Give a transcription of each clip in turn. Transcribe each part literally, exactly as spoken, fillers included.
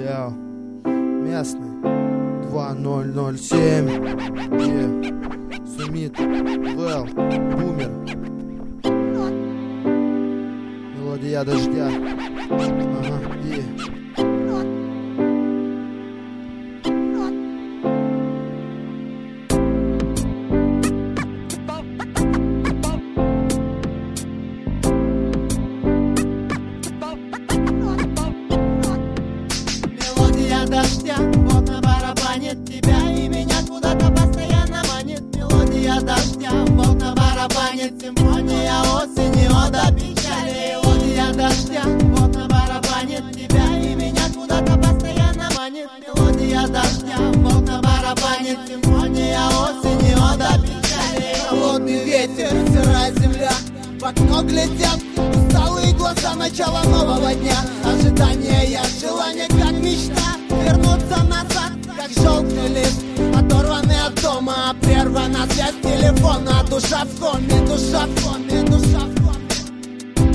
Яу, местный два ноль ноль семь, yeah. Сумит, Вэл, Бумер. Мелодия дождя. Ага, yeah. Дождя, вот на барабане тебя и меня куда-то постоянно манит. Мелодия дождя, вот на барабане симфония осени, ода печали. Мелодия дождя, вот на барабане тебя и меня куда-то постоянно манит. Мелодия дождя, вот на барабане симфония осени, ода печали. Холодный ветер, сырая земля, в окно глядят усталые глаза начала нового дня. Ожидание, желание, как мечта вернуться назад, как желтый лист, оторванный от дома, прервана связь телефона. Душа в коме, душа в коме, душа в коме.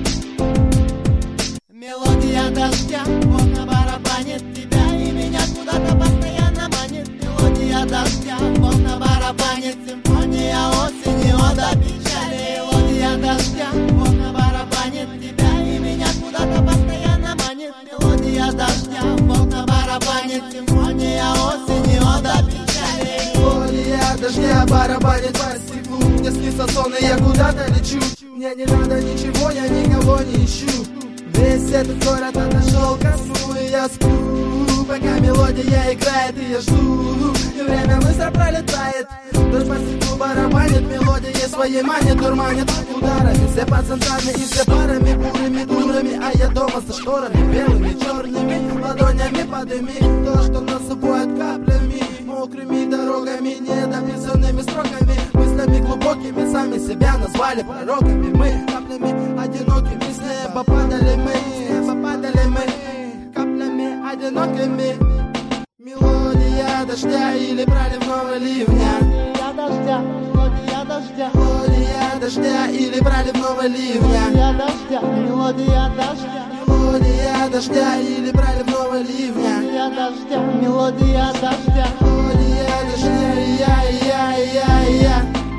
Мелодия дождя, вот на барабане тебя и меня куда-то постоянно манит. Мелодия дождя, вот на барабане симфония осени, ода печали. Мелодия дождя, вот на барабане тебя и меня куда-то постоянно манит. Мелодия дождя, вот на барабане симфония осени, ода печали. Мелодия дождя барабанит по стеклу. Мне снится сон, и я куда-то лечу. Мне не надо ничего, я никого не ищу. Весь этот город отошел ко сну, и я сплю, пока мелодия играет, и я жду. И время быстро пролетает. Дождь по стеклу барабанит, мелодия своей манит, дурманит ударами. Все по центрами и все парами, бурыми дурами. А я дома за шторами, белыми, черными, ладонями подыми. То, что нас убывает каплями, мокрыми дорогами, недописанными строками, мыслями глубокими, сами себя назвали пророками. Мы каплями одинокими с неба падали мы, с неба падали мы, каплями одинокими. Мелодия дождя или проливного ливня. Мелодия дождя, мелодия дождя, Мелодия дождя или проливного ливня. мелодия дождя, мелодия дождя, Мелодия дождя или проливного ливня. мелодия дождя, мелодия дождя. Мелодия дождя, я-я-я-я.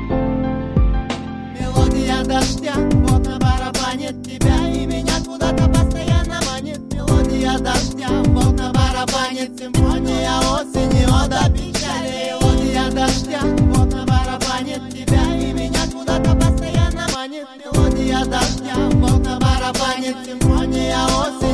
Мелодия дождя, вот на барабане тебя и меня куда-то постоянно манит. Мелодия дождя, вот на барабане симфония осени, ода печали. Мелодия дождя, вот на барабане тебя и меня куда-то постоянно манит. Мелодия дождя, вот на барабане симфония осени.